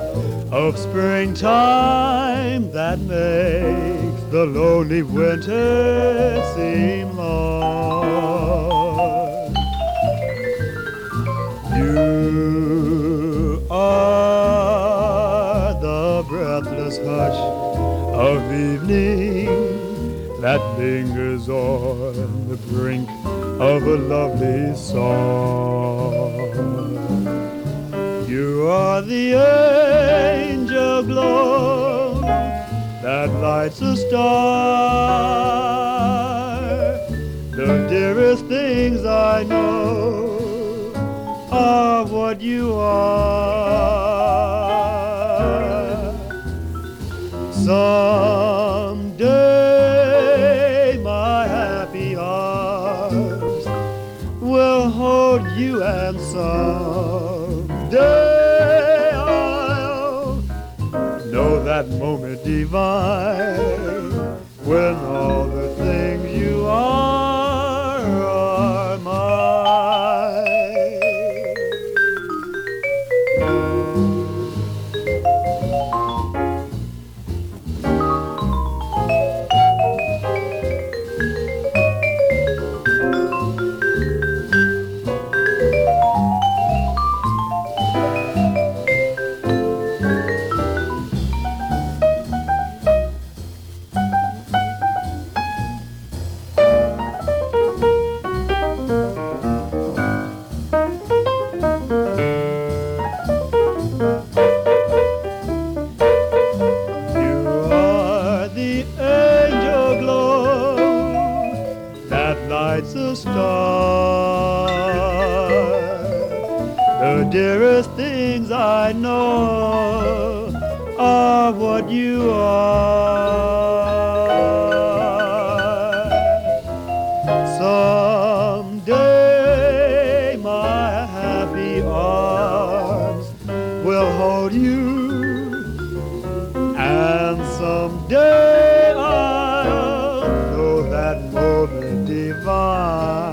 of springtime that makes the lonely winter seem long. You are the breathless hush of evening that lingers on the brink of a lovely song. You are the angel glow that lights a star. The dearest things I know are what you are. Someday my happy arms will hold you, and someday I'll know that moment divine when all the things you are mine. Lights a star. The dearest things I know are what you are. Someday my happy arms will hold you, and someday I'll know that moment divine